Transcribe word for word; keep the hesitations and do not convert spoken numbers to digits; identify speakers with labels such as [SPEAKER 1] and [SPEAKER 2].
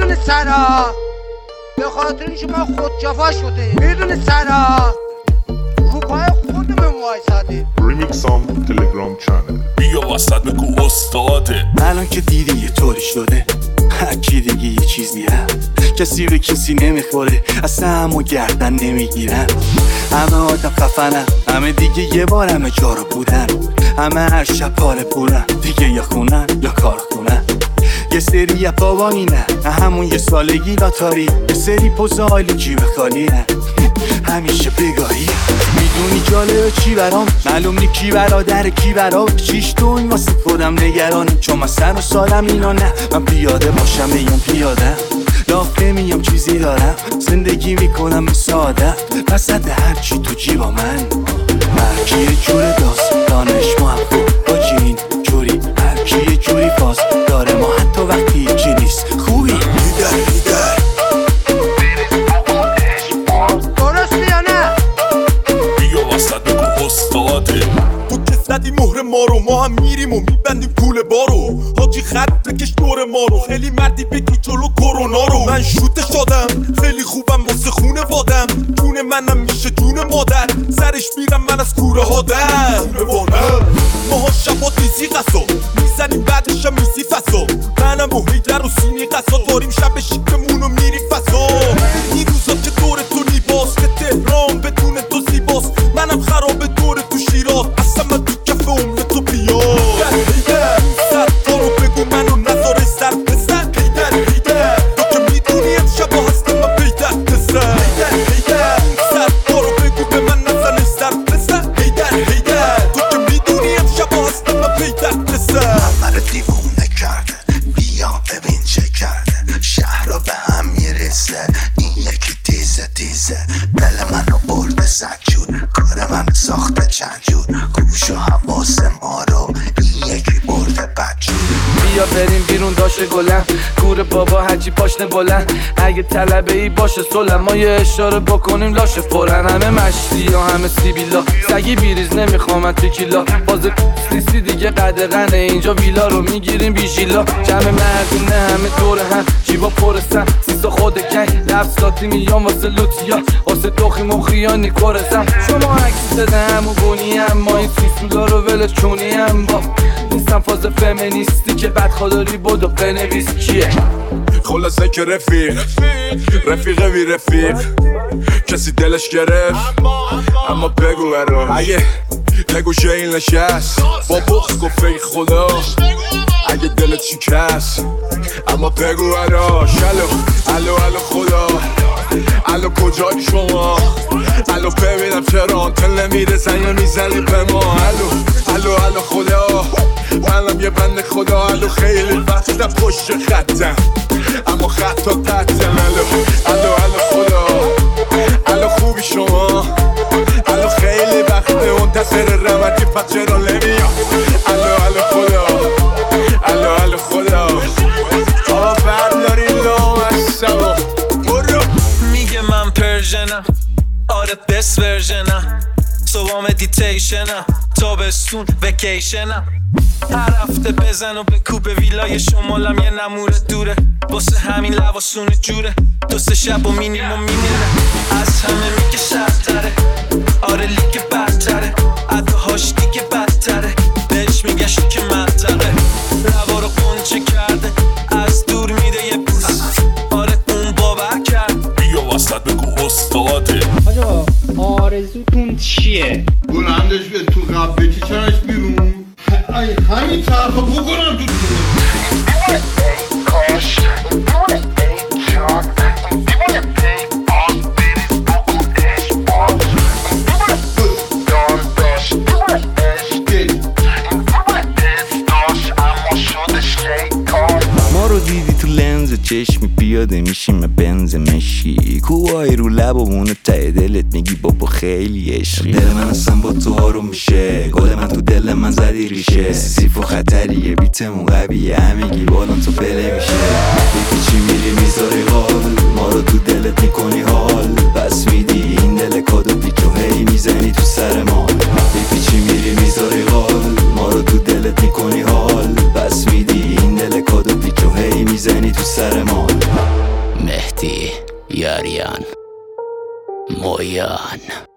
[SPEAKER 1] میدونی سرا به خاطر این شما خودجفا شده، میدونی سرا رو پای خودمون وایسادیم.
[SPEAKER 2] ریمیکسام تلگرام چنل.
[SPEAKER 3] بیا وسط بگو استاده.
[SPEAKER 4] الان که دیدی یه طوری شده، هرکی دیگه یه چیز میرم، کسی به کسی نمیخوره، اصلا همو گردن نمیگیرن. همه آدم خفنن، همه دیگه یه بار همه جارو بودن، همه هر شب حال پولن، دیگه یا خونن یا کار خونن. یه سری یا بابایینن، همون یه سالگی لاتاری، یه سری پوزالی جیب خالیه، همیشه بگاهی. میدونی جالبه چی برام؟ معلوم نی کی برادر کی برام. چیش تو این واسه خودم نگرانم، چون من سر و سالم اینا نه. من پیاده باشم میام پیاده، لاف نمیام چیزی دارم، زندگی میکنم ساده، وسط هرچی تو جیبا من. هرکی یه جور داستانش محبوب باجی این جوری، هرکی یه جوری فاز داره ما حتی وقتی یکی نیست خوبی. لیدر لیدر
[SPEAKER 1] درسته یا نه؟
[SPEAKER 3] بیا وسط بگو استاده.
[SPEAKER 5] تو که زدی مهر ما رو، ما هم میریم و میبندیم پول بارو. حاجی خط بکش دور ما رو، خیلی مردی بگی جلو کرونا رو. من شوته شدم خیلی خوبم واسه خونه وادم، جون منم میشه جون مادر، سرش میرم من از کوره ها در ماها شبا تیزی قصا میزنیم بعدش هم میزی فسا. منم و هیدر و سینی قصا داریم شب شیکمون رو میریم فسا. این روزا که دور تو لیباس، که تهران بدون تو زیباست، منم خراب دور تو شیراز، اصلا من تو کف عمر تو بیاد. هیدر سر کارو بگو منو نذاره سر بزن. هیدر هیدر تو که میدونی امشب هستم من پیدر بزن. هیدر هیدر سر کارو بگو به من نزنه سر بزن. هیدر هیدر تو که میدونی امشب هستم من پیدر بزن.
[SPEAKER 6] من رو دیوونه کرده، بیا ببین چه کرده، شهر رو به هم میرسه، این یکی دیزه دیزه، دل من رو برده صد جور، کار من ساخته چند جور، گوش و حواس ما رو این یکی برده بد جور.
[SPEAKER 7] بیا بریم بیرون داشه گلن، کور بابا هرچی پاشنه بلند، اگه طلبه ای باشه سلم، ما یه اشاره بکنیم لاشه فورن. همه مشتی ها همه سیبیلا، سگی بیریز نمیخوام تکیلا، باز سیسی دیگه قدغنه، اینجا ویلا رو میگیریم بیشیلا. جمع مردونه همه دور هم، جیبا پرسن سیسا خود کنگ، لفظ لاتی میام واسه لوتیا، واسه دوخی مخیانی کرسم. شما عکس زده همو بونی هم، ما این سیسولا رو ولش چونی هم، با نیستم فاز فمینیستی که بدخواداری بودو بنویس کیه.
[SPEAKER 5] خلاصه که رفیق رفیق وی رفیق، کسی دلش گرفت اما بگو برام، اگه بگو جیل نشست با بخت گفت ای خدا، اگه دلت شکست اما بگو براش. الو الو الو خدا، الو کجایی شما، الو ببینم چرا آنتن نمیرسن یا میزنی به ما. الو الو الو خدا، منم یه بند خدا، الو خیلی وقتم پشت خطم اما خطا قطعم. الو الو الو خدا، الو خوبی شما، الو خیلی وقته منتظر رمتی پس چرا نمیاد. الو الو خدا، الو الو خدا، آقا برداری لام از سوا برو.
[SPEAKER 8] میگه من پرژنم، آره بست ورژنم، صبح مدیتیشنم، تابستون وکیشنم، هر هفته بزن و بکوب ویلای شمالم یه نموره دوره، واسه همین لباسونه جوره، دو سه شب و مینیمم میمیره، از همه میگه شرطره، آره لیگ برتره، ادهاش دیگه بدتره، بهش میگه شوک منطقه، لبا رو قنچه کرده، از دور میده یه بوس، آره اون باور کرد.
[SPEAKER 3] بیا وسط بگو استاده.
[SPEAKER 9] آجا آرزوتون چیه؟
[SPEAKER 10] بلندش به تو قبل بکشنش بیرون، همین طرفا بکنم تو
[SPEAKER 6] کاش
[SPEAKER 4] ما رو دیدی تو لنز چشمی، پیاده میشیم بنز مشی، کوهای رو لبمون ته دلت میگی بابا خیلی عشقی. دل من اصلا با تو آروم میشه، گل من تو دل من زدی ریشه، سیف و خطریه بیتمون قویه، همگی بالان تو پله میشه. دیدی چی میری میذاری حال، ما رو تو دلت میکنی حال، بس میدی این دل کادو پیکو هی میزنی تو سر ما. دیدی چی میری میذاری حال، ما رو تو دلت میکنی حال، بس میدی این دل کادو پیکو هی میزنی تو سر ما.
[SPEAKER 11] مهدی یاریان مویان